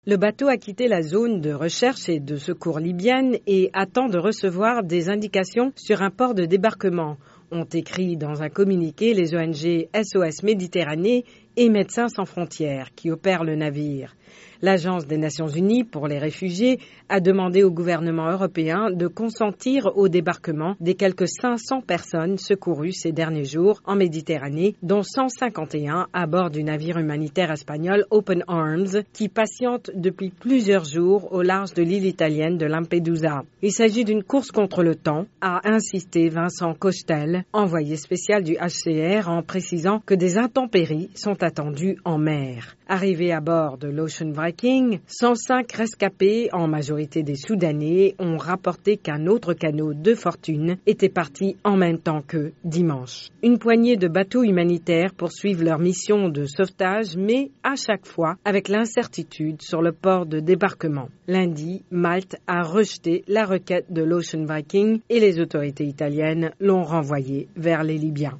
Le bateau a quitté la zone de recherche et de secours libyenne et attend de recevoir des indications sur un port de débarquement, ont écrit dans un communiqué les ONG SOS Méditerranée et Médecins sans frontières qui opèrent le navire. L'Agence des Nations Unies pour les réfugiés a demandé au gouvernement européen de consentir au débarquement des quelques 500 personnes secourues ces derniers jours en Méditerranée, dont 151 à bord du navire humanitaire espagnol Open Arms qui patiente depuis plusieurs jours au large de l'île italienne de Lampedusa. Il s'agit d'une course contre le temps, a insisté Vincent Costel, envoyé spécial du HCR, en précisant que des intempéries sont attendues en mer. Arrivés à bord de l'Ocean Viking, 105 rescapés, en majorité des Soudanais, ont rapporté qu'un autre canot de fortune était parti en même temps qu'eux dimanche. Une poignée de bateaux humanitaires poursuivent leur mission de sauvetage, mais à chaque fois avec l'incertitude sur le port de débarquement. Lundi, Malte a rejeté la requête de l'Ocean Viking et les autorités italiennes l'ont renvoyé vers les Libyens.